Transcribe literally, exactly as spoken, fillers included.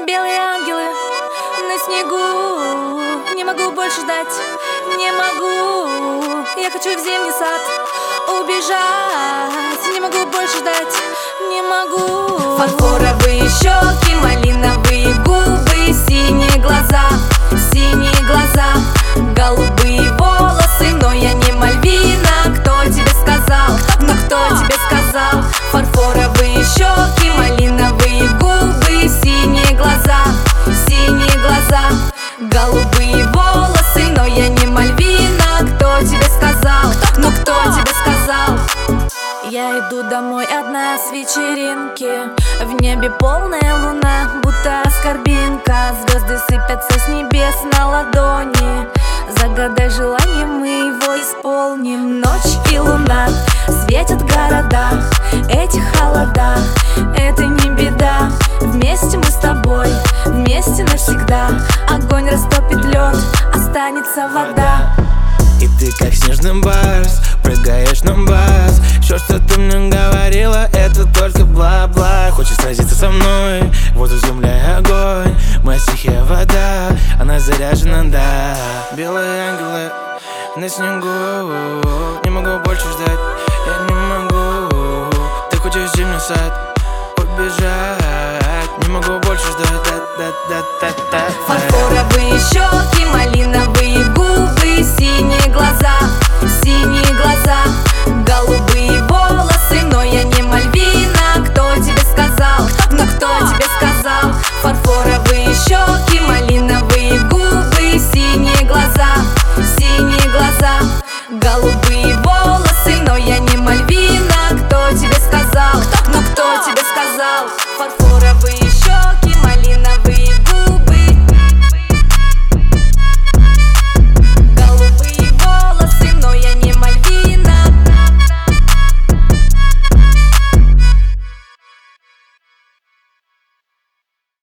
Белые ангелы на снегу. Не могу больше ждать, не могу. Я хочу в зимний сад убежать. Не могу больше ждать, не могу. Фарфоровые щеки, малиновые губы, синие глаза, синие глаза, голубые волосы, но я не Мальвина. Кто тебе сказал? Ну кто тебе сказал? Фарфоровые щеки, малиновые губы, синие глаза, синие глаза, голубые волосы, но я не Мальвина. Кто тебе сказал? Ну кто тебе сказал? Я иду домой одна с вечеринки. В небе полная луна, будто скорбинка. Звезды сыпятся с небес на ладони. Загадай желание, мы его исполним. Ночь и луна светят города. Эти холода, это не беда. Вместе мы с тобой, вместе навсегда. Огонь растопит лед, останется вода. И ты как снежный барс, прыгаешь на бас. Все, что ты мне говорила, это только бла-бла. Хочешь сразиться со мной, воздух, земля и огонь. Моя стихия вода, она заряжена, да. Белые ангелы на снегу. Не могу больше ждать, я не могу. Ты хочешь в зимний сад убежать. Не могу больше ждать, да-да-да-да-да.